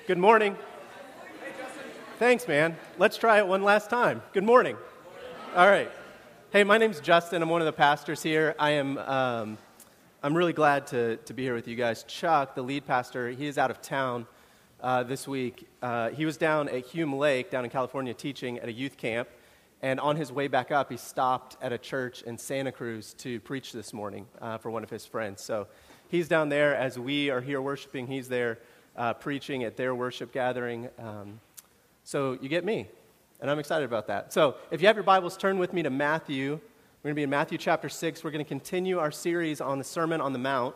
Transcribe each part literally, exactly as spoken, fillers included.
Good morning. Thanks, man. Let's try it one last time. Good morning. All right. Hey, my name's Justin. I'm one of the pastors here. I am. Um, I'm really glad to to be here with you guys. Chuck, the lead pastor, he is out of town uh, this week. Uh, he was down at Hume Lake, down in California, teaching at a youth camp. And on his way back up, he stopped at a church in Santa Cruz to preach this morning uh, for one of his friends. So he's down there as we are here worshiping. He's there uh, preaching at their worship gathering. Um, so you get me, and I'm excited about that. So if you have your Bibles, turn with me to Matthew. We're going to be in Matthew chapter six. We're going to continue our series on the Sermon on the Mount.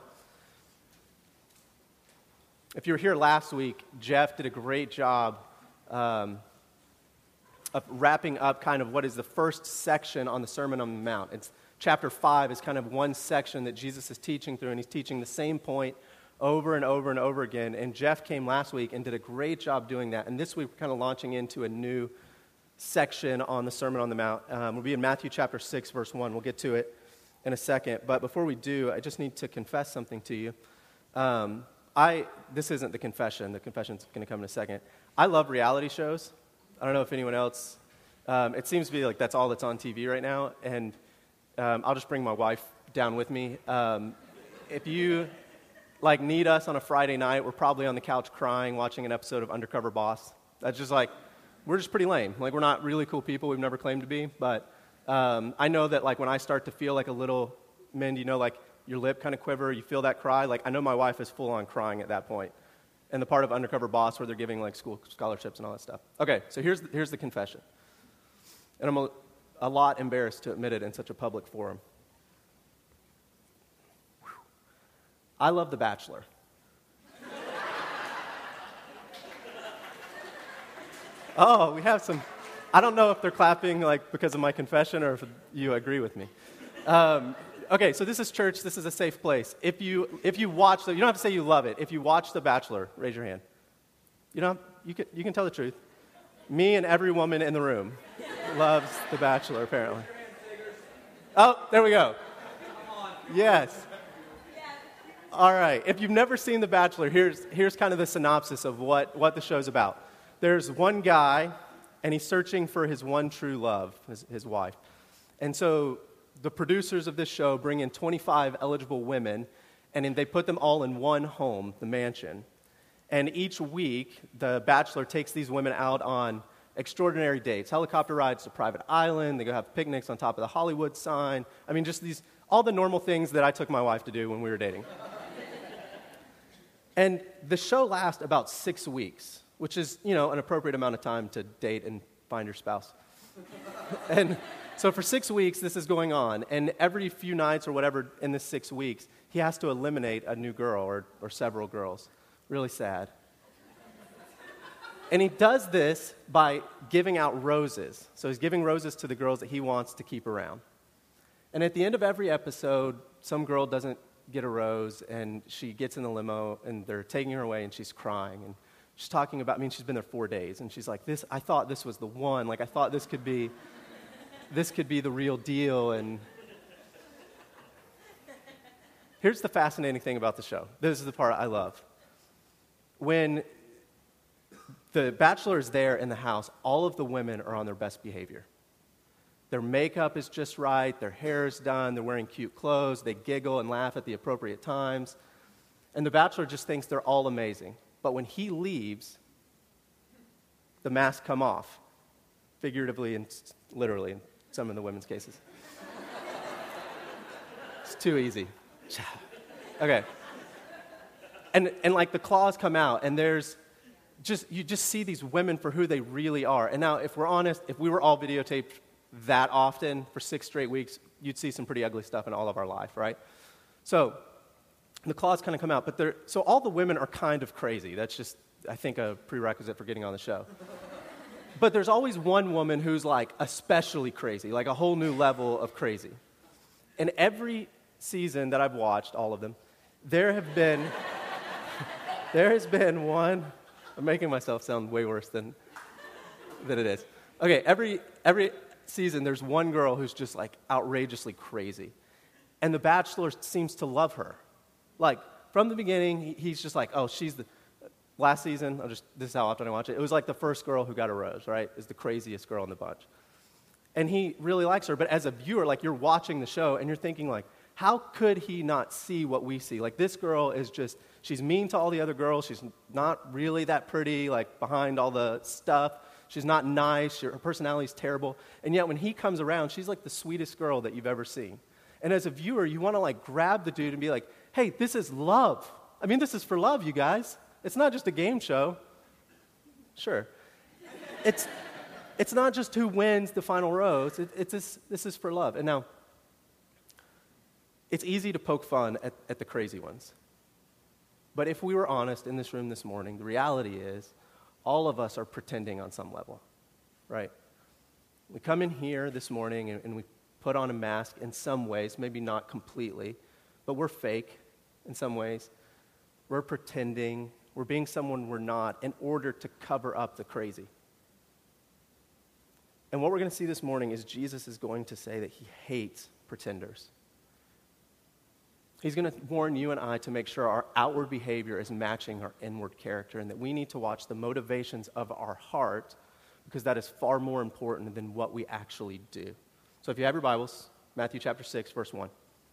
If you were here last week, Jeff did a great job um, of wrapping up kind of what is the first section on the Sermon on the Mount. It's chapter five is kind of one section that Jesus is teaching through, and he's teaching the same point over and over and over again. And Jeff came last week and did a great job doing that. And this week we're kind of launching into a new section on the Sermon on the Mount. Um, we'll be in Matthew chapter six, verse one. We'll get to it in a second. But before we do, I just need to confess something to you. Um, I this isn't the confession. The confession's going to come in a second. I love reality shows. I don't know if anyone else, um, it seems to be like that's all that's on T V right now, and um, I'll just bring my wife down with me. Um, if you, like, need us on a Friday night, we're probably on the couch crying, watching an episode of Undercover Boss. That's just like, we're just pretty lame. Like, we're not really cool people, we've never claimed to be, but um, I know that, like, when I start to feel like a little, men, you know, like, your lip kind of quiver, you feel that cry, like, I know my wife is full-on crying at that point. And the part of Undercover Boss where they're giving, like, school scholarships and all that stuff. Okay, so here's the, here's the confession. And I'm a, a lot embarrassed to admit it in such a public forum. Whew. I love The Bachelor. Oh, we have some, I don't know if they're clapping, like, because of my confession or if you agree with me. Um, Okay, so this is church. This is a safe place. If you if you watch, the, you don't have to say you love it. If you watch The Bachelor, raise your hand. You know, you can you can tell the truth. Me and every woman in the room loves The Bachelor, apparently. Oh, there we go. Yes. All right. If you've never seen The Bachelor, here's here's kind of the synopsis of what what the show's about. There's one guy, and he's searching for his one true love, his, his wife, and so the producers of this show bring in twenty-five eligible women, and they put them all in one home, the mansion. And each week, the bachelor takes these women out on extraordinary dates, helicopter rides to private island, they go have picnics on top of the Hollywood sign. I mean, just these, all the normal things that I took my wife to do when we were dating. And the show lasts about six weeks, which is, you know, an appropriate amount of time to date and find your spouse. And so for six weeks, this is going on, and every few nights or whatever in this six weeks, he has to eliminate a new girl or, or several girls. Really sad. And he does this by giving out roses. So he's giving roses to the girls that he wants to keep around. And at the end of every episode, some girl doesn't get a rose, and she gets in the limo, and they're taking her away, and she's crying. And she's talking about, I mean, she's been there four days, and she's like, "This, I thought this was the one. Like, I thought this could be... this could be the real deal." And here's the fascinating thing about the show. This is the part I love. When the bachelor is there in the house, all of the women are on their best behavior. Their makeup is just right, their hair is done, they're wearing cute clothes, they giggle and laugh at the appropriate times. And the bachelor just thinks they're all amazing. But when he leaves, the masks come off, figuratively and literally in some of the women's cases. It's too easy. Okay. And and like the claws come out, and there's just, you just see these women for who they really are. And now, if we're honest, if we were all videotaped that often for six straight weeks, you'd see some pretty ugly stuff in all of our life, right? So the claws kind of come out, but they're, so all the women are kind of crazy. That's just, I think, a prerequisite for getting on the show. But there's always one woman who's, like, especially crazy, like a whole new level of crazy. And every season that I've watched, all of them, there have been, there has been one, I'm making myself sound way worse than, than it is. Okay, every every season there's one girl who's just, like, outrageously crazy. And the bachelor seems to love her. Like, from the beginning, he's just like, oh, she's the, last season, I'll just, this is how often I watch it, it was like the first girl who got a rose, right? Is the craziest girl in the bunch. And he really likes her, but as a viewer, like you're watching the show and you're thinking like, how could he not see what we see? Like this girl is just, she's mean to all the other girls. She's not really that pretty, like behind all the stuff. She's not nice. Her personality's terrible. And yet when he comes around, she's like the sweetest girl that you've ever seen. And as a viewer, you want to like grab the dude and be like, hey, this is love. I mean, this is for love, you guys. It's not just a game show. Sure. It's it's not just who wins the final rose. It, it's this, this is for love. And now, it's easy to poke fun at, at the crazy ones. But if we were honest in this room this morning, the reality is all of us are pretending on some level, right? We come in here this morning and, and we put on a mask in some ways, maybe not completely, but we're fake in some ways. We're pretending, we're being someone we're not in order to cover up the crazy. And what we're going to see this morning is Jesus is going to say that he hates pretenders. He's going to warn you and I to make sure our outward behavior is matching our inward character and that we need to watch the motivations of our heart because that is far more important than what we actually do. So if you have your Bibles, Matthew chapter six, verse one.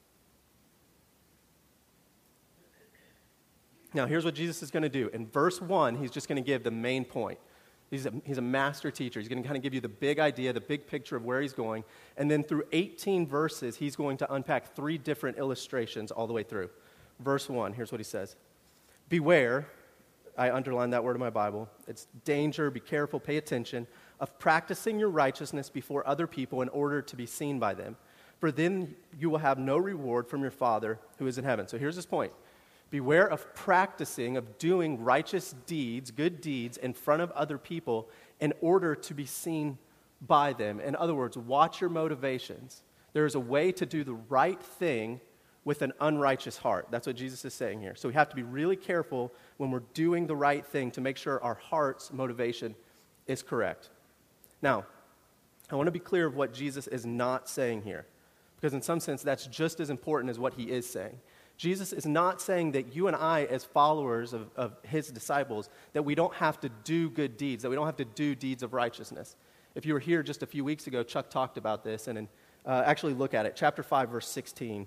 Now here's what Jesus is going to do. In verse one, he's just going to give the main point. He's a, he's a master teacher. He's going to kind of give you the big idea, the big picture of where he's going. And then through eighteen verses, he's going to unpack three different illustrations all the way through. Verse one, here's what he says. Beware, I underlined that word in my Bible. It's danger, be careful, pay attention, of practicing your righteousness before other people in order to be seen by them. For then you will have no reward from your Father who is in heaven. So here's his point. Beware of practicing, of doing righteous deeds, good deeds, in front of other people in order to be seen by them. In other words, watch your motivations. There is a way to do the right thing with an unrighteous heart. That's what Jesus is saying here. So we have to be really careful when we're doing the right thing to make sure our heart's motivation is correct. Now, I want to be clear of what Jesus is not saying here, because in some sense that's just as important as what he is saying. Jesus is not saying that you and I, as followers of, of his disciples, that we don't have to do good deeds, that we don't have to do deeds of righteousness. If you were here just a few weeks ago, Chuck talked about this, and in, uh, actually look at it. Chapter five, verse sixteen.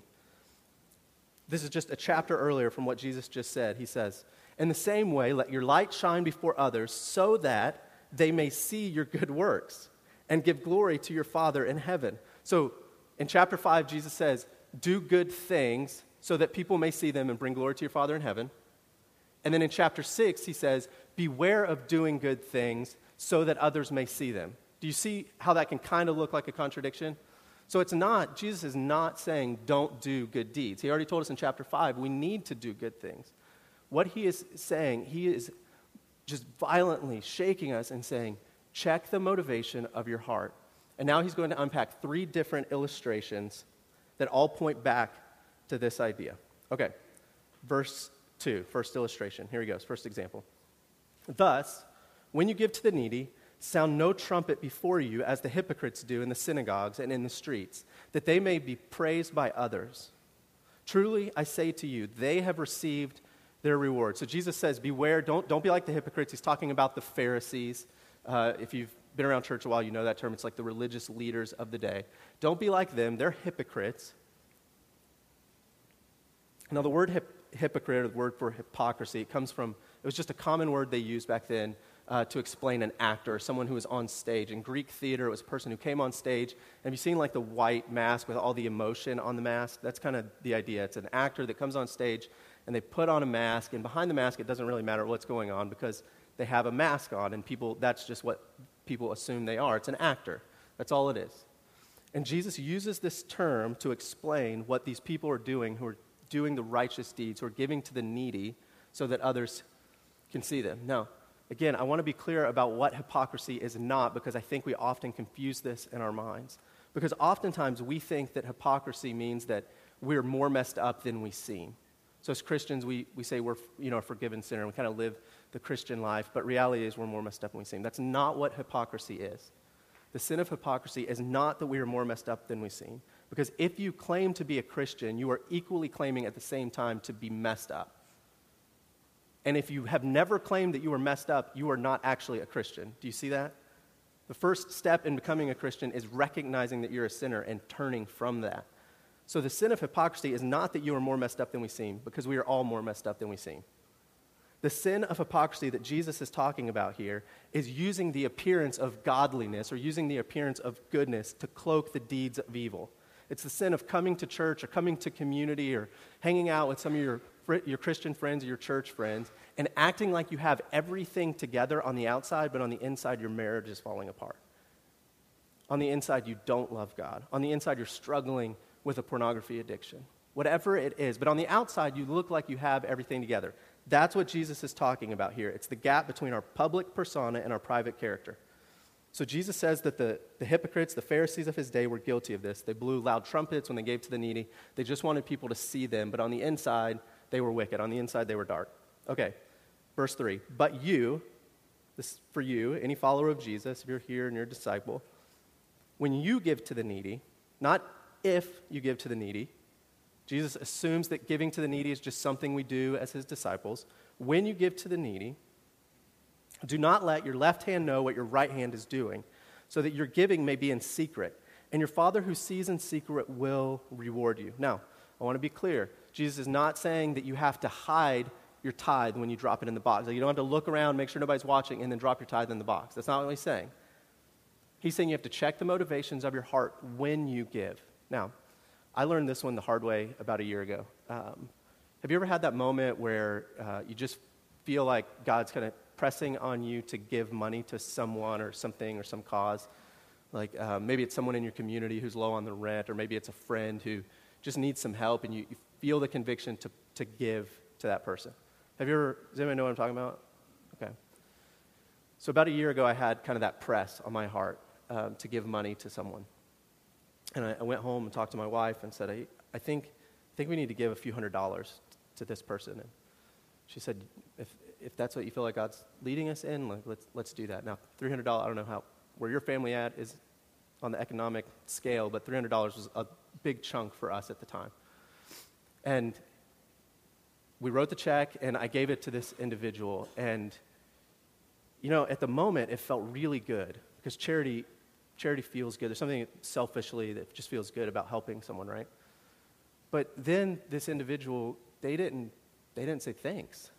This is just a chapter earlier from what Jesus just said. He says, in the same way, let your light shine before others so that they may see your good works and give glory to your Father in heaven. So in chapter five, Jesus says, do good things so that people may see them and bring glory to your Father in heaven. And then in chapter six, he says, beware of doing good things so that others may see them. Do you see how that can kind of look like a contradiction? So it's not, Jesus is not saying don't do good deeds. He already told us in chapter five, we need to do good things. What he is saying, he is just violently shaking us and saying, check the motivation of your heart. And now he's going to unpack three different illustrations that all point back to this idea. Okay, verse two, first illustration. Here he goes, first example. Thus, when you give to the needy, sound no trumpet before you as the hypocrites do in the synagogues and in the streets, that they may be praised by others. Truly, I say to you, they have received their reward. So Jesus says, beware, don't, don't be like the hypocrites. He's talking about the Pharisees. Uh, if you've been around church a while, you know that term. It's like the religious leaders of the day. Don't be like them. They're hypocrites. Now, the word hip, hypocrite, or the word for hypocrisy, it comes from, it was just a common word they used back then uh, to explain an actor, someone who was on stage. In Greek theater, it was a person who came on stage. Have you seen like the white mask with all the emotion on the mask? That's kind of the idea. It's an actor that comes on stage, and they put on a mask, and behind the mask, it doesn't really matter what's going on because they have a mask on, and people, that's just what people assume they are. It's an actor. That's all it is. And Jesus uses this term to explain what these people are doing who are doing the righteous deeds, or giving to the needy so that others can see them. Now, again, I want to be clear about what hypocrisy is not, because I think we often confuse this in our minds. Because oftentimes we think that hypocrisy means that we're more messed up than we seem. So as Christians, we, we say we're you know a forgiven sinner, and we kind of live the Christian life, but reality is we're more messed up than we seem. That's not what hypocrisy is. The sin of hypocrisy is not that we are more messed up than we seem. Because if you claim to be a Christian, you are equally claiming at the same time to be messed up. And if you have never claimed that you are messed up, you are not actually a Christian. Do you see that? The first step in becoming a Christian is recognizing that you're a sinner and turning from that. So the sin of hypocrisy is not that you are more messed up than we seem, because we are all more messed up than we seem. The sin of hypocrisy that Jesus is talking about here is using the appearance of godliness or using the appearance of goodness to cloak the deeds of evil. It's the sin of coming to church or coming to community or hanging out with some of your, your Christian friends or your church friends and acting like you have everything together on the outside, but on the inside your marriage is falling apart. On the inside you don't love God. On the inside you're struggling with a pornography addiction. Whatever it is. But on the outside you look like you have everything together. That's what Jesus is talking about here. It's the gap between our public persona and our private character. So Jesus says that the, the hypocrites, the Pharisees of his day, were guilty of this. They blew loud trumpets when they gave to the needy. They just wanted people to see them, but on the inside, they were wicked. On the inside, they were dark. Okay, verse three. But you, this for you, any follower of Jesus, if you're here and you're a disciple, when you give to the needy, not if you give to the needy, Jesus assumes that giving to the needy is just something we do as his disciples. When you give to the needy, do not let your left hand know what your right hand is doing, so that your giving may be in secret, and your Father who sees in secret will reward you. Now, I want to be clear. Jesus is not saying that you have to hide your tithe when you drop it in the box. Like you don't have to look around, make sure nobody's watching, and then drop your tithe in the box. That's not what he's saying. He's saying you have to check the motivations of your heart when you give. Now, I learned this one the hard way about a year ago. Um, have you ever had that moment where uh, you just feel like God's kind of pressing on you to give money to someone or something or some cause? Like uh, maybe it's someone in your community who's low on the rent, or maybe it's a friend who just needs some help, and you, you feel the conviction to, to give to that person. Have you ever, does anybody know what I'm talking about? Okay. So about a year ago, I had kind of that press on my heart um, to give money to someone. And I, I went home and talked to my wife and said, I, I think I think we need to give a few hundred dollars to this person. And she said, if if that's what you feel like God's leading us in, like, let's let's do that. Now, three hundred dollars, I don't know how where your family at is on the economic scale, but three hundred dollars was a big chunk for us at the time. And we wrote the check, and I gave it to this individual. And, you know, at the moment, it felt really good, because charity charity feels good. There's something selfishly that just feels good about helping someone, right? But then this individual, they didn't they didn't say thanks.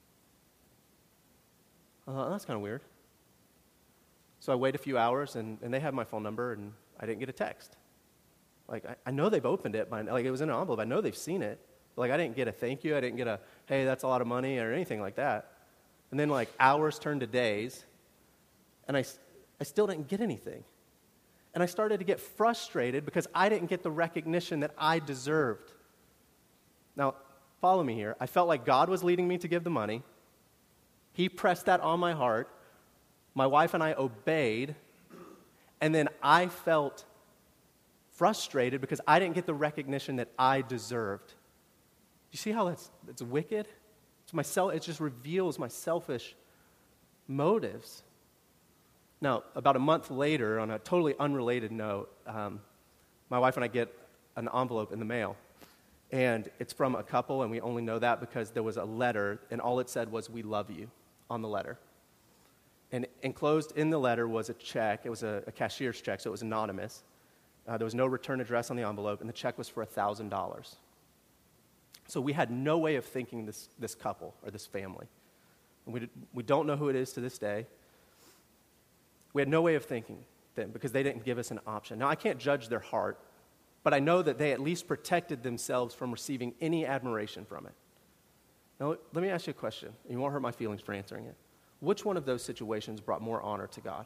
I thought, oh, that's kind of weird. So I wait a few hours, and, and they have my phone number, and I didn't get a text. Like, I, I know they've opened it, but like it was in an envelope. I know they've seen it. But like, I didn't get a thank you. I didn't get a, hey, that's a lot of money, or anything like that. And then like hours turned to days, and I, I still didn't get anything. And I started to get frustrated because I didn't get the recognition that I deserved. Now, follow me here. I felt like God was leading me to give the money. He pressed that on my heart. My wife and I obeyed. And then I felt frustrated because I didn't get the recognition that I deserved. You see how that's, that's wicked? It's my self, it just reveals my selfish motives. Now, about a month later, on a totally unrelated note, um, my wife and I get an envelope in the mail. And it's from a couple, and we only know that because there was a letter, and all it said was, "We love you," on the letter. And enclosed in the letter was a check. It was a, a cashier's check, so it was anonymous. Uh, there was no return address on the envelope, and the check was for one thousand dollars. So we had no way of thanking this, this couple or this family. And we, did, we don't know who it is to this day. We had no way of thanking them because they didn't give us an option. Now, I can't judge their heart, but I know that they at least protected themselves from receiving any admiration from it. Now, let me ask you a question. You won't hurt my feelings for answering it. Which one of those situations brought more honor to God?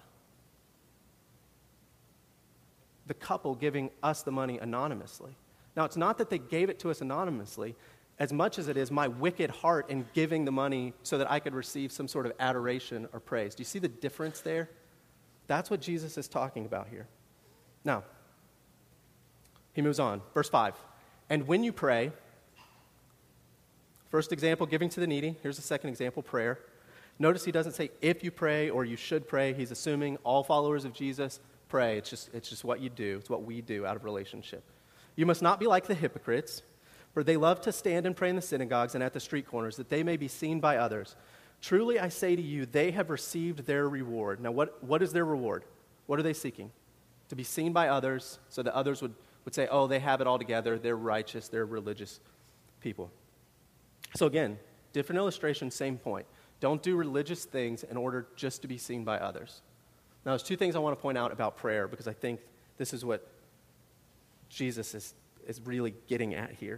The couple giving us the money anonymously. Now, it's not that they gave it to us anonymously as much as it is my wicked heart in giving the money so that I could receive some sort of adoration or praise. Do you see the difference there? That's what Jesus is talking about here. Now, he moves on. Verse five. And when you pray, first example, giving to the needy. Here's the second example, prayer. Notice he doesn't say if you pray or you should pray. He's assuming all followers of Jesus pray. It's just, it's just what you do. It's what we do out of relationship. You must not be like the hypocrites, For they love to stand and pray in the synagogues and at the street corners, that they may be seen by others. Truly I say to you, they have received their reward. Now what, what is their reward? What are they seeking? To be seen by others, so that others would, would say, oh, they have it all together, they're righteous, they're religious people. So again, different illustration, same point. Don't do religious things in order just to be seen by others. Now, there's two things I want to point out about prayer, because I think this is what Jesus is, is really getting at here.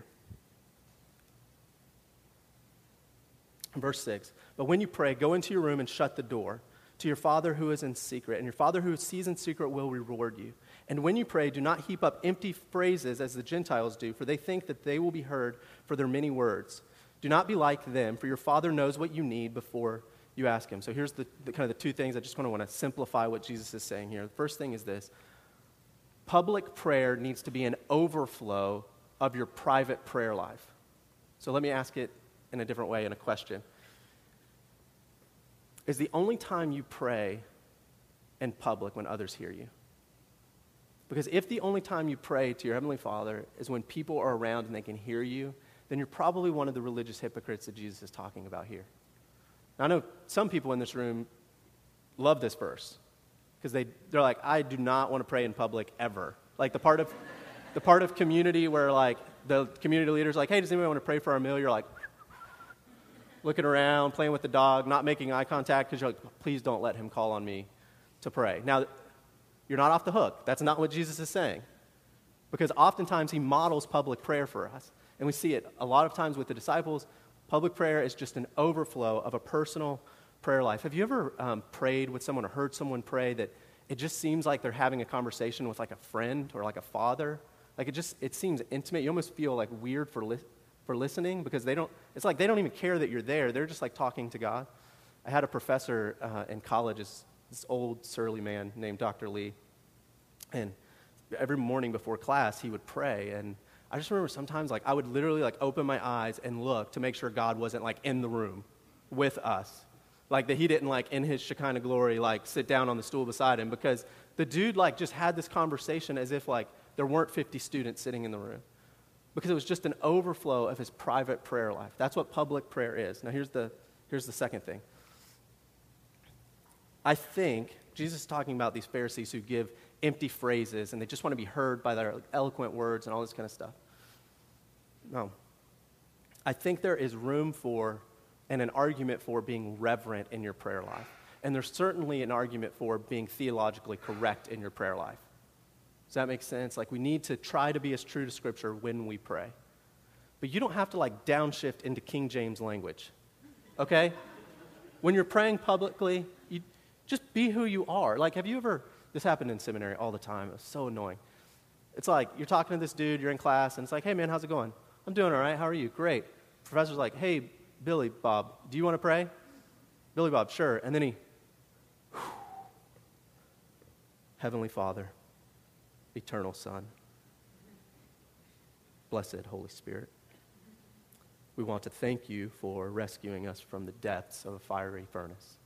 Verse six, but when you pray, go into your room and shut the door to your Father who is in secret, and your Father who sees in secret will reward you. And when you pray, do not heap up empty phrases as the Gentiles do, for they think that they will be heard for their many words. Do not be like them, for your Father knows what you need before you ask him. So here's the, the kind of the two things I just want to want to simplify what Jesus is saying here. The first thing is this: public prayer needs to be an overflow of your private prayer life. So let me ask it in a different way, in a question. Is the only time you pray in public when others hear you? Because if the only time you pray to your Heavenly Father is when people are around and they can hear you, then you're probably one of the religious hypocrites that Jesus is talking about here. Now, I know some people in this room love this verse, because they, they're like, I do not want to pray in public ever. Like the part of the part of community where like the community leader's like, hey, does anyone want to pray for our meal? You're like, looking around, playing with the dog, not making eye contact, because you're like, please don't let him call on me to pray. Now, you're not off the hook. That's not what Jesus is saying. Because oftentimes he models public prayer for us. And we see it a lot of times with the disciples. Public prayer is just an overflow of a personal prayer life. Have you ever um, prayed with someone or heard someone pray that it just seems like they're having a conversation with like a friend or like a father? Like it just, it seems intimate. You almost feel like weird for listening. for listening, because they don't, it's like they don't even care that you're there. They're just like talking to God. I had a professor uh, in college, this, this old surly man named Doctor Lee, and every morning before class he would pray, and I just remember sometimes like I would literally like open my eyes and look to make sure God wasn't like in the room with us, like that he didn't like in his Shekinah glory like sit down on the stool beside him, because the dude like just had this conversation as if like there weren't fifty students sitting in the room. Because it was just an overflow of his private prayer life. That's what public prayer is. Now, here's the, here's the second thing. I think Jesus is talking about these Pharisees who give empty phrases, and they just want to be heard by their eloquent words and all this kind of stuff. No. I think there is room for and an argument for being reverent in your prayer life. And there's certainly an argument for being theologically correct in your prayer life. Does that make sense? Like, we need to try to be as true to Scripture when we pray. But you don't have to, like, downshift into King James language, okay? When you're praying publicly, you just be who you are. Like, have you ever, this happened in seminary all the time. It was so annoying. It's like, you're talking to this dude, you're in class, and it's like, hey, man, how's it going? I'm doing all right. How are you? Great. Professor's like, hey, Billy Bob, do you want to pray? Billy Bob, sure. And then he, whew, Heavenly Father, Eternal Son, blessed Holy Spirit, we want to thank you for rescuing us from the depths of a fiery furnace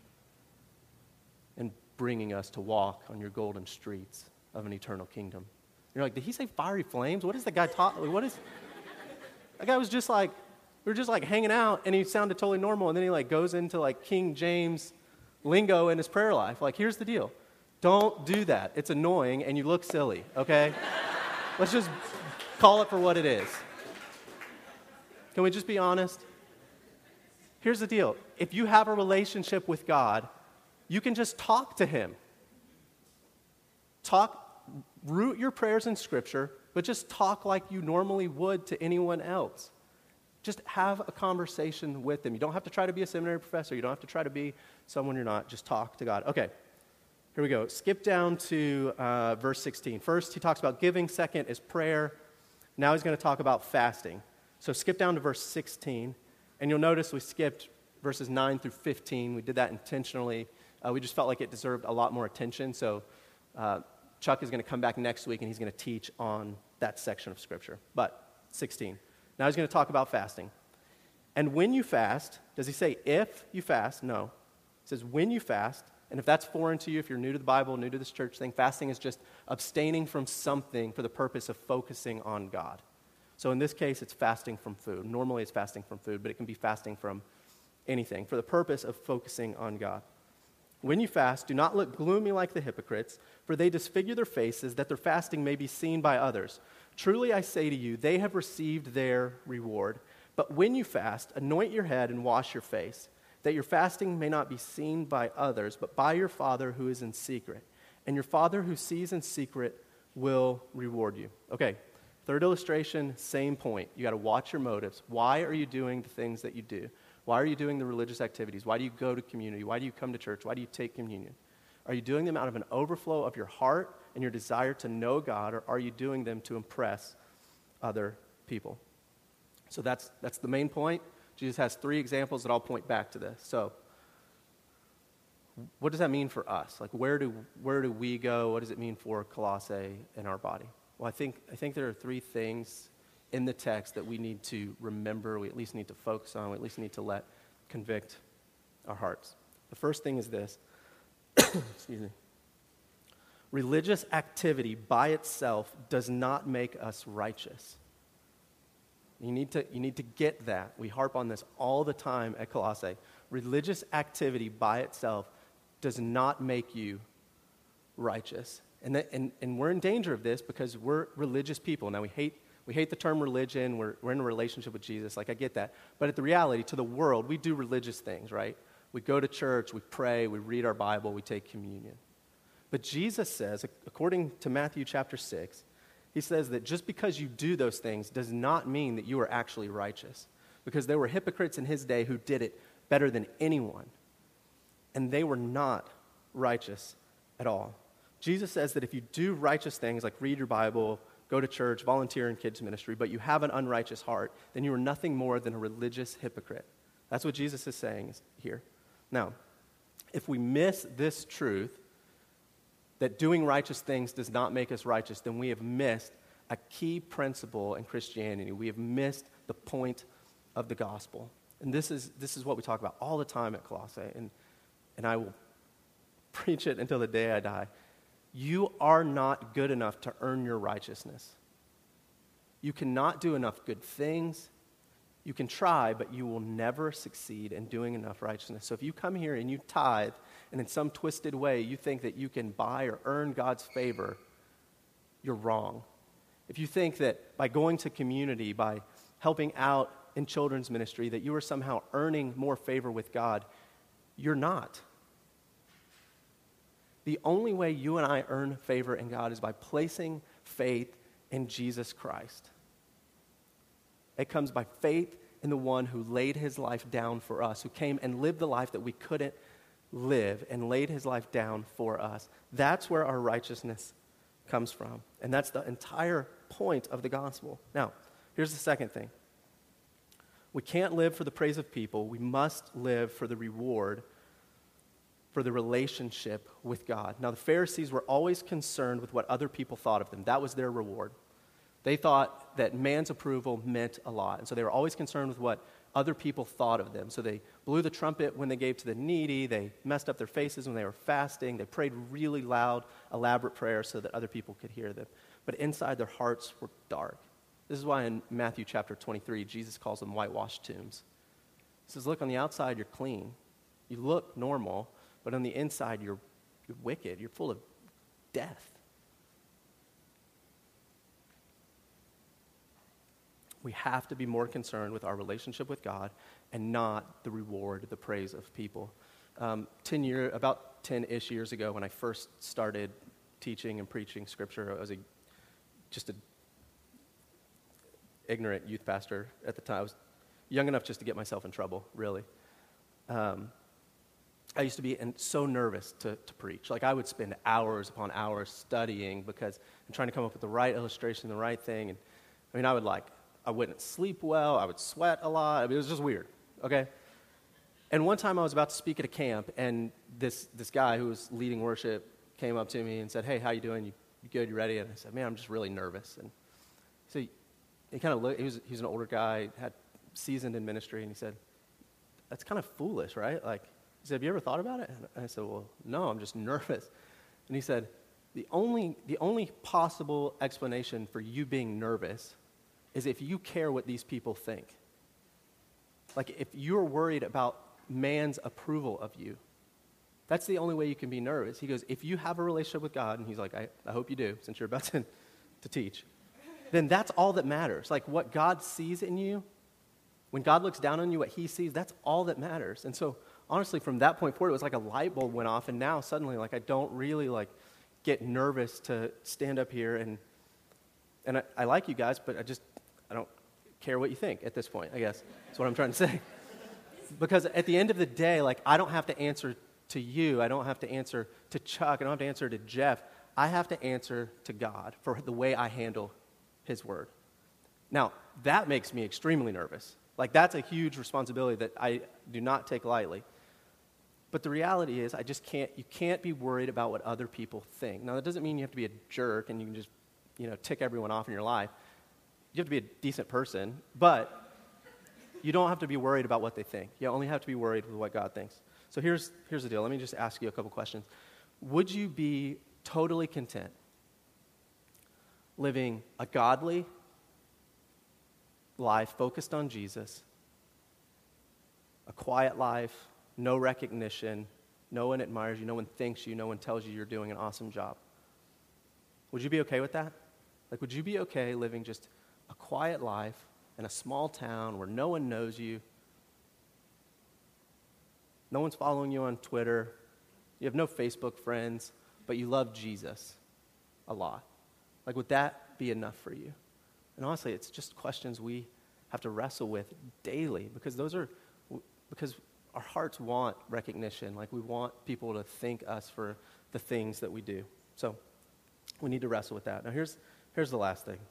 and bringing us to walk on your golden streets of an eternal kingdom. You're like, did he say fiery flames? What is the guy talking? What is? That guy was just like, we were just like hanging out, and he sounded totally normal, and then he like goes into like King James lingo in his prayer life. Like, here's the deal. Don't do that. It's annoying, and you look silly, okay? Let's just call it for what it is. Can we just be honest? Here's the deal. If you have a relationship with God, you can just talk to him. Talk, root your prayers in Scripture, but just talk like you normally would to anyone else. Just have a conversation with him. You don't have to try to be a seminary professor. You don't have to try to be someone you're not. Just talk to God. Okay. Here we go. Skip down to uh, verse sixteen. First, he talks about giving. Second is prayer. Now he's going to talk about fasting. So skip down to verse sixteen, and you'll notice we skipped verses nine through fifteen. We did that intentionally. Uh, we just felt like it deserved a lot more attention. So uh, Chuck is going to come back next week, and he's going to teach on that section of Scripture. But sixteen. Now he's going to talk about fasting. And when you fast, does he say if you fast? No. It says when you fast. And if that's foreign to you, if you're new to the Bible, new to this church thing, fasting is just abstaining from something for the purpose of focusing on God. So in this case, it's fasting from food. Normally it's fasting from food, but it can be fasting from anything for the purpose of focusing on God. When you fast, do not look gloomy like the hypocrites, for they disfigure their faces that their fasting may be seen by others. Truly I say to you, they have received their reward. But when you fast, anoint your head and wash your face, that your fasting may not be seen by others, but by your Father who is in secret. And your Father who sees in secret will reward you. Okay, third illustration, same point. You got to watch your motives. Why are you doing the things that you do? Why are you doing the religious activities? Why do you go to community? Why do you come to church? Why do you take communion? Are you doing them out of an overflow of your heart and your desire to know God, or are you doing them to impress other people? So that's that's the main point. Jesus has three examples that I'll point back to this. So what does that mean for us? Like where do where do we go? What does it mean for Colossae in our body? Well, I think I think there are three things in the text that we need to remember, we at least need to focus on, we at least need to let convict our hearts. The first thing is this. Excuse me. Religious activity by itself does not make us righteous. You need to, you need to get that. We harp on this all the time at Colossae. Religious activity by itself does not make you righteous. And, that, and, and we're in danger of this because we're religious people. Now, we hate We hate the term religion. We're, we're in a relationship with Jesus. Like, I get that. But at the reality, to the world, we do religious things, right? We go to church, we pray, we read our Bible, we take communion. But Jesus says, according to Matthew chapter six, he says that just because you do those things does not mean that you are actually righteous. Because there were hypocrites in his day who did it better than anyone. And they were not righteous at all. Jesus says that if you do righteous things like read your Bible, go to church, volunteer in kids ministry, but you have an unrighteous heart, then you are nothing more than a religious hypocrite. That's what Jesus is saying here. Now, if we miss this truth, that doing righteous things does not make us righteous, then we have missed a key principle in Christianity. We have missed the point of the gospel. And this is this is what we talk about all the time at Colossae, and, and I will preach it until the day I die. You are not good enough to earn your righteousness. You cannot do enough good things. You can try, but you will never succeed in doing enough righteousness. So if you come here and you tithe, and in some twisted way you think that you can buy or earn God's favor, you're wrong. If you think that by going to community, by helping out in children's ministry, that you are somehow earning more favor with God, you're not. The only way you and I earn favor in God is by placing faith in Jesus Christ. It comes by faith in the one who laid his life down for us, who came and lived the life that we couldn't live and laid his life down for us. That's where our righteousness comes from. And that's the entire point of the gospel. Now, here's the second thing. We can't live for the praise of people. We must live for the reward for the relationship with God. Now, the Pharisees were always concerned with what other people thought of them. That was their reward. They thought that man's approval meant a lot. And so they were always concerned with what other people thought of them. So they blew the trumpet when they gave to the needy. They messed up their faces when they were fasting. They prayed really loud, elaborate prayers so that other people could hear them. But inside, their hearts were dark. This is why in Matthew chapter twenty-three, Jesus calls them whitewashed tombs. He says, look, on the outside, you're clean. You look normal. But on the inside, you're, you're wicked. You're full of death. We have to be more concerned with our relationship with God and not the reward, the praise of people. Um, ten year, about ten-ish years ago, when I first started teaching and preaching Scripture, I was a, just an ignorant youth pastor at the time. I was young enough just to get myself in trouble, really. Um, I used to be and so nervous to, to preach. Like, I would spend hours upon hours studying because I'm trying to come up with the right illustration, the right thing. And I mean, I would like, I wouldn't sleep well. I would sweat a lot. I mean, it was just weird, okay? And one time I was about to speak at a camp, and this this guy who was leading worship came up to me and said, hey, how you doing? You, you good? You ready? And I said, man, I'm just really nervous. And so he, he kind of looked, he was, he was an older guy, had seasoned in ministry, and he said, that's kind of foolish, right? Like, he said, have you ever thought about it? And I said, well, no, I'm just nervous. And he said, the only the only possible explanation for you being nervous is if you care what these people think. Like if you're worried about man's approval of you, that's the only way you can be nervous. He goes, if you have a relationship with God, and he's like, I, I hope you do, since you're about to, to teach, then that's all that matters. Like what God sees in you, when God looks down on you, what he sees, that's all that matters. And so honestly, from that point forward, it was like a light bulb went off, and now suddenly, like I don't really like get nervous to stand up here, and and I, I like you guys, but I just, I don't care what you think at this point, I guess. That's what I'm trying to say. Because at the end of the day, like I don't have to answer to you. I don't have to answer to Chuck. I don't have to answer to Jeff. I have to answer to God for the way I handle his word. Now, that makes me extremely nervous. Like that's a huge responsibility that I do not take lightly. But the reality is I just can't, you can't be worried about what other people think. Now, that doesn't mean you have to be a jerk and you can just, you know, tick everyone off in your life. You have to be a decent person, but you don't have to be worried about what they think. You only have to be worried with what God thinks. So here's, here's the deal. Let me just ask you a couple questions. Would you be totally content living a godly life focused on Jesus, a quiet life, no recognition, no one admires you, no one thinks you, no one tells you you're doing an awesome job? Would you be okay with that? Like, would you be okay living just a quiet life in a small town where no one knows you? No one's following you on Twitter. You have no Facebook friends, but you love Jesus a lot. Like, would that be enough for you? And honestly, it's just questions we have to wrestle with daily, because those are, because our hearts want recognition. Like, we want people to thank us for the things that we do. So we need to wrestle with that. Now, here's here's the last thing.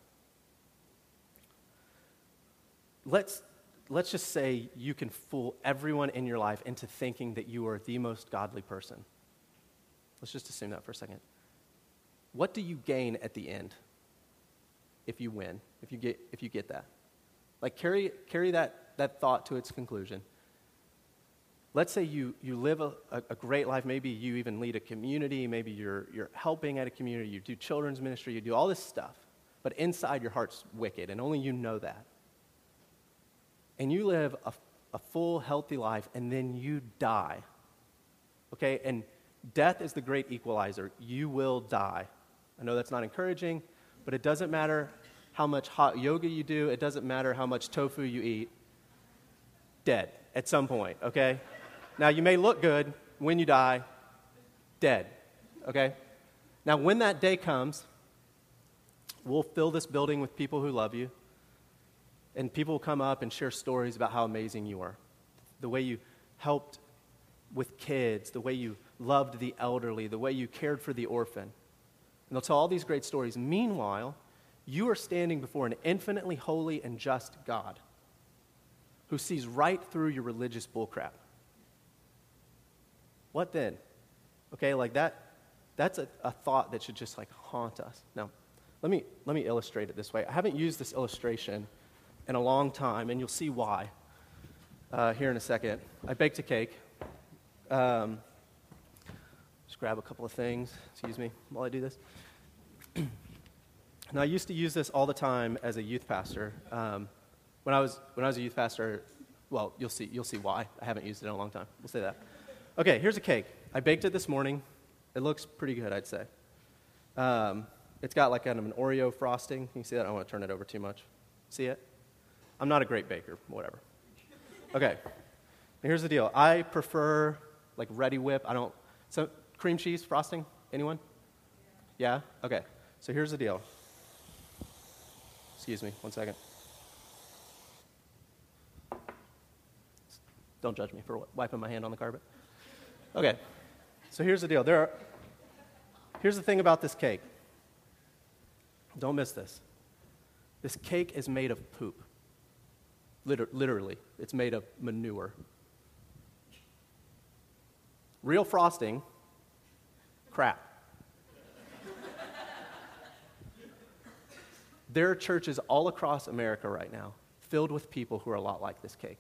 Let's let's just say you can fool everyone in your life into thinking that you are the most godly person. Let's just assume that for a second. What do you gain at the end if you win, if you get if you get that? Like, carry carry that, that thought to its conclusion. Let's say you, you live a, a great life. Maybe you even lead a community. Maybe you're you're helping at a community. You do children's ministry. You do all this stuff. But inside your heart's wicked, and only you know that. And you live a, a full, healthy life, and then you die. Okay? And death is the great equalizer. You will die. I know that's not encouraging, but it doesn't matter how much hot yoga you do. It doesn't matter how much tofu you eat. Dead at some point, okay? Now, you may look good when you die. Dead, okay? Now, when that day comes, we'll fill this building with people who love you, and people will come up and share stories about how amazing you are, the way you helped with kids, the way you loved the elderly, the way you cared for the orphan. And they'll tell all these great stories. Meanwhile, you are standing before an infinitely holy and just God who sees right through your religious bullcrap. What then? Okay, like that, that's a, a thought that should just like haunt us. Now, let me let me illustrate it this way. I haven't used this illustration in a long time, and you'll see why uh, here in a second. I baked a cake. Um, just grab a couple of things, excuse me, while I do this. Now, I used to use this all the time as a youth pastor. Um, when I was when I was a youth pastor, well, you'll see you'll see why. I haven't used it in a long time. We'll say that. Okay, here's a cake. I baked it this morning. It looks pretty good, I'd say. Um, it's got like kind of an Oreo frosting. Can you see that? I don't want to turn it over too much. See it? I'm not a great baker, whatever. Okay, and here's the deal. I prefer like Ready Whip. I don't, so cream cheese frosting, anyone? Yeah? Okay, so here's the deal. Excuse me, one second. Don't judge me for wiping my hand on the carpet. Okay, so here's the deal. There are, here's the thing about this cake. Don't miss this. This cake is made of poop. Liter- literally, it's made of manure. Real frosting, crap. There are churches all across America right now filled with people who are a lot like this cake.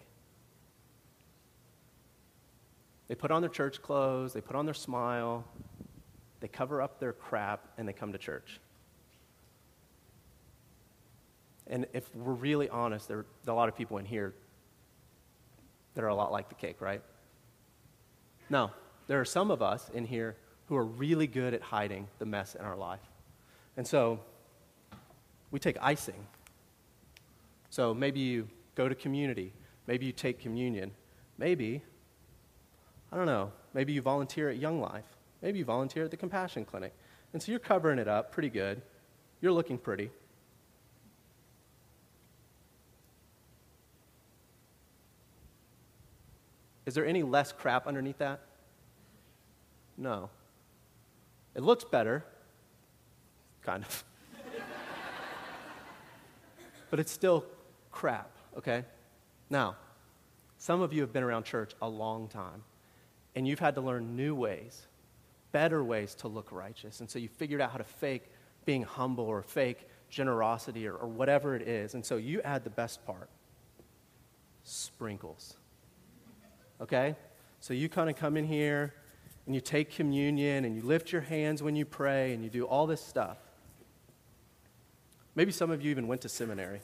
They put on their church clothes, they put on their smile, they cover up their crap, and they come to church. And if we're really honest, there are a lot of people in here that are a lot like the cake, right? Now, there are some of us in here who are really good at hiding the mess in our life. And so we take icing. So maybe you go to community. Maybe you take communion. Maybe, I don't know, maybe you volunteer at Young Life. Maybe you volunteer at the Compassion Clinic. And so you're covering it up pretty good. You're looking pretty. Is there any less crap underneath that? No. It looks better, kind of. But it's still crap, okay? Now, some of you have been around church a long time, and you've had to learn new ways, better ways to look righteous. And so you figured out how to fake being humble or fake generosity or, or whatever it is. And so you add the best part, sprinkles. Okay? So you kind of come in here, and you take communion, and you lift your hands when you pray, and you do all this stuff. Maybe some of you even went to seminary.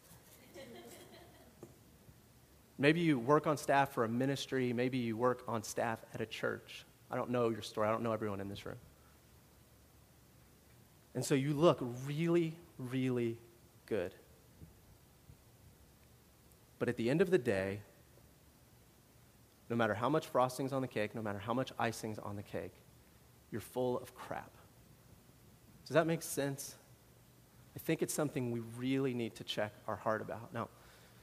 Maybe you work on staff for a ministry. Maybe you work on staff at a church. I don't know your story. I don't know everyone in this room. And so you look really, really good. But at the end of the day, no matter how much frosting's on the cake, no matter how much icing's on the cake, you're full of crap. Does that make sense? I think it's something we really need to check our heart about. Now,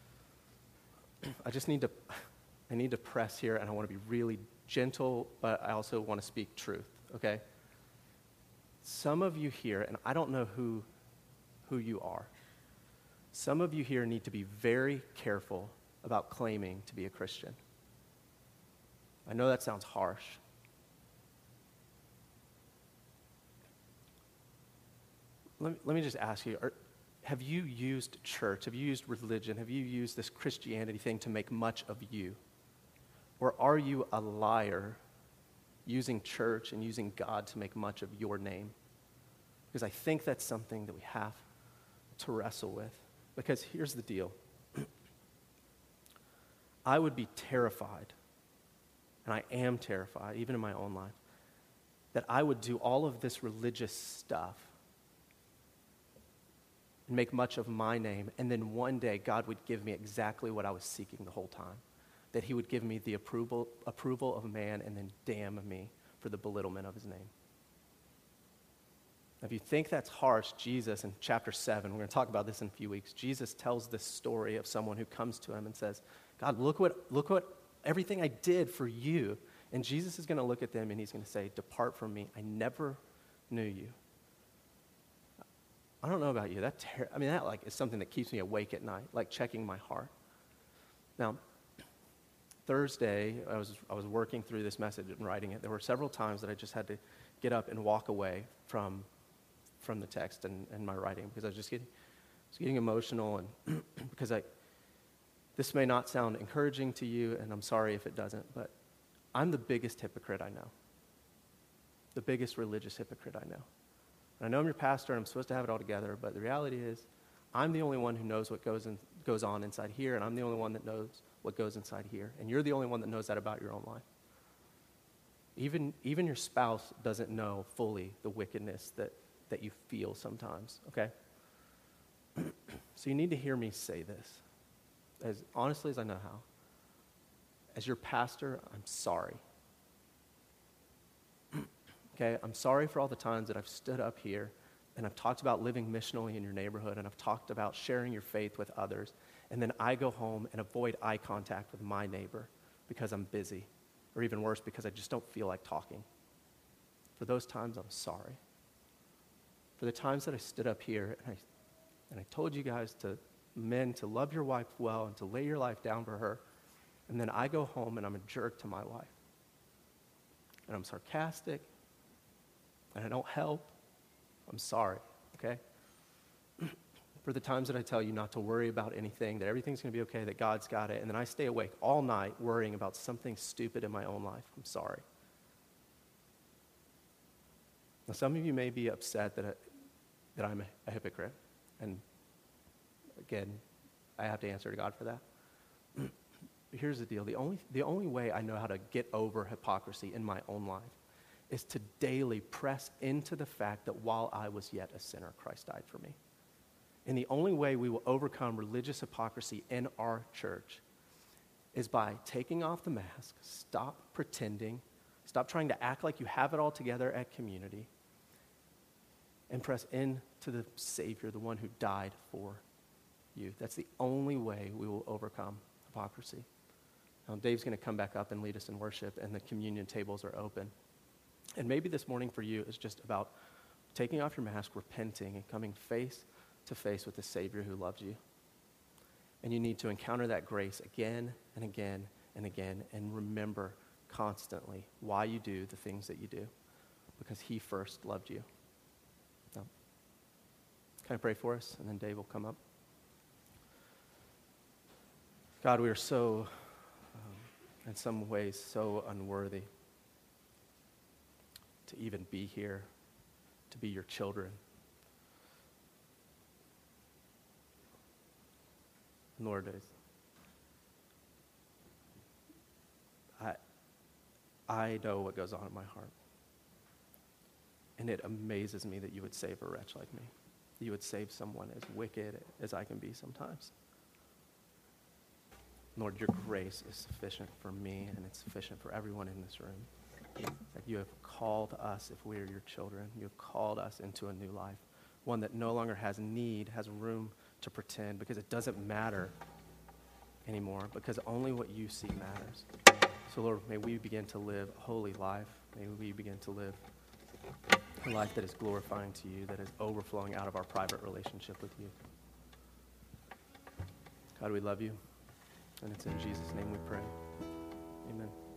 I just need to, I need to press here, and I want to be really gentle, but I also want to speak truth, okay? Some of you here, and I don't know who, who you are, some of you here need to be very careful about claiming to be a Christian. I know that sounds harsh. Let me, let me just ask you, are, have you used church, have you used religion, have you used this Christianity thing to make much of you? Or are you a liar using church and using God to make much of your name? Because I think that's something that we have to wrestle with. Because here's the deal. I would be terrified, and I am terrified, even in my own life, that I would do all of this religious stuff and make much of my name, and then one day God would give me exactly what I was seeking the whole time. That he would give me the approval, approval of man and then damn me for the belittlement of his name. If you think that's harsh, Jesus in chapter seven, we're going to talk about this in a few weeks, Jesus tells this story of someone who comes to him and says, God, look what, look what everything I did for you. And Jesus is going to look at them and he's going to say, depart from me. I never knew you. I don't know about you. That ter- I mean, that like is something that keeps me awake at night, like checking my heart. Now, Thursday, I was I was working through this message and writing it. There were several times that I just had to get up and walk away from from the text and, and my writing because I was just getting, was getting emotional and because I this may not sound encouraging to you, and I'm sorry if it doesn't, but I'm the biggest hypocrite I know. The biggest religious hypocrite I know. And I know I'm your pastor and I'm supposed to have it all together, but the reality is I'm the only one who knows what goes in, goes on inside here, and I'm the only one that knows what goes inside here. And you're the only one that knows that about your own life. Even, even your spouse doesn't know fully the wickedness that, that you feel sometimes, okay? So you need to hear me say this, as honestly as I know how. As your pastor, I'm sorry. Okay, I'm sorry for all the times that I've stood up here and I've talked about living missionally in your neighborhood and I've talked about sharing your faith with others, and then I go home and avoid eye contact with my neighbor because I'm busy, or even worse, because I just don't feel like talking. For those times, I'm sorry. For the times that I stood up here and I, and I told you guys to, men, to love your wife well and to lay your life down for her, and then I go home and I'm a jerk to my wife. And I'm sarcastic, and I don't help, I'm sorry, okay? For the times that I tell you not to worry about anything, that everything's going to be okay, that God's got it, and then I stay awake all night worrying about something stupid in my own life, I'm sorry. Now, some of you may be upset that, I, that I'm a, a hypocrite, and again, I have to answer to God for that. Here's the deal. The only, the only way I know how to get over hypocrisy in my own life is to daily press into the fact that while I was yet a sinner, Christ died for me. And the only way we will overcome religious hypocrisy in our church is by taking off the mask, stop pretending, stop trying to act like you have it all together at community, and press into the Savior, the one who died for you. That's the only way we will overcome hypocrisy. Now, Dave's going to come back up and lead us in worship, and the communion tables are open. And maybe this morning for you is just about taking off your mask, repenting, and coming face to face with the Savior who loves you. And you need to encounter that grace again and again and again, and remember constantly why you do the things that you do, because he first loved you. Now, can I pray for us, and then Dave will come up? God, we are so, um, in some ways, so unworthy to even be here, to be your children. Lord, I, I know what goes on in my heart. And it amazes me that you would save a wretch like me. You would save someone as wicked as I can be sometimes. Lord, your grace is sufficient for me, and it's sufficient for everyone in this room. That you have called us, if we are your children, you have called us into a new life, one that no longer has need, has room to pretend, because it doesn't matter anymore, because only what you see matters. So Lord, may we begin to live a holy life. May we begin to live a life that is glorifying to you, that is overflowing out of our private relationship with you. God, we love you, and it's in Jesus' name we pray. Amen.